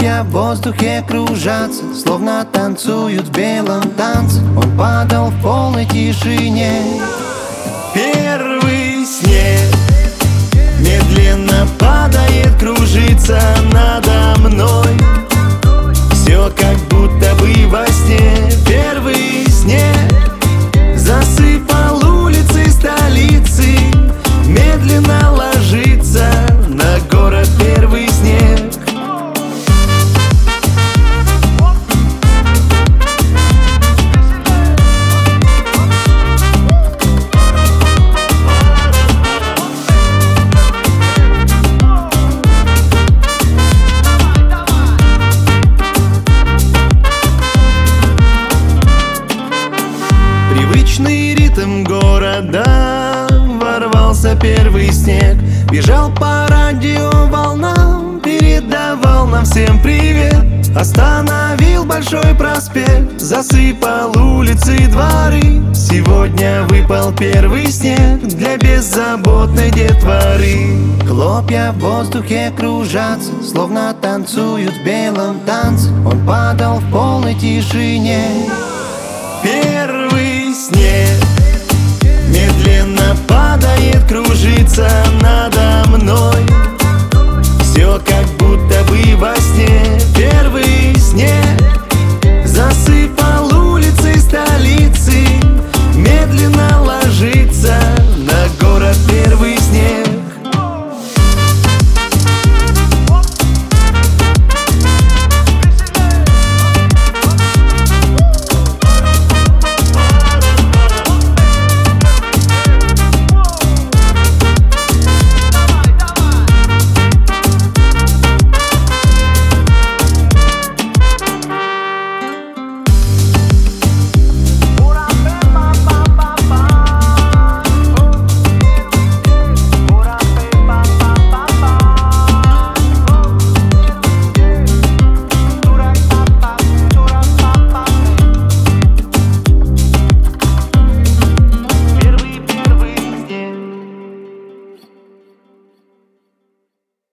Хлопья в воздухе кружатся, словно танцуют в белом танце. Он падал в полной тишине. Первый снег медленно падает, кружится надо мной. Все как будто бы во сне. Первый снег засыпал улицы столицы, медленно ложится на город первый снег. Привычный ритм города, ворвался первый снег. Бежал по радио волнам, передавал нам всем привет. Остановил большой проспект, засыпал улицы и дворы. Сегодня выпал первый снег для беззаботной детворы. Хлопья в воздухе кружатся, словно танцуют в белом танце. Он падал в полной тишине. Первый снег медленно падает, кружится надо мной. Все как будто бы во сне. Первый снег